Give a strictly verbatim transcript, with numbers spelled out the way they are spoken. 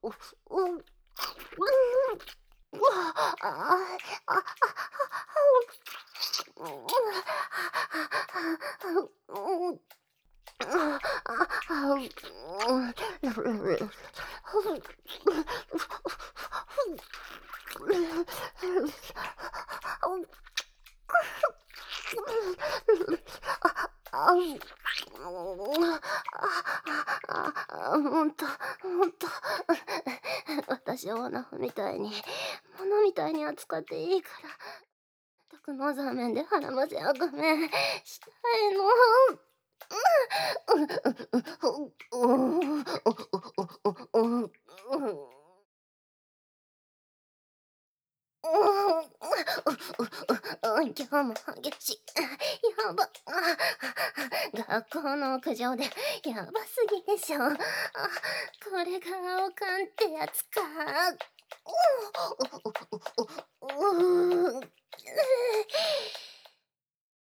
う、う、う、うわ、ああ、あ、あ、う、う、う、ああ、あ、う、あ、う、あ、ほんとほんと、私をナフみたいに、物みたいに扱っていいから、特納ザーメンで腹混ぜあがめしたいの。うん、う、う、う、う、う、う、う、う、うーん、うううう、今日も激しい。やば。学校の屋上でやばすぎでしょ。あ、これが青缶ってやつか。ううううううう。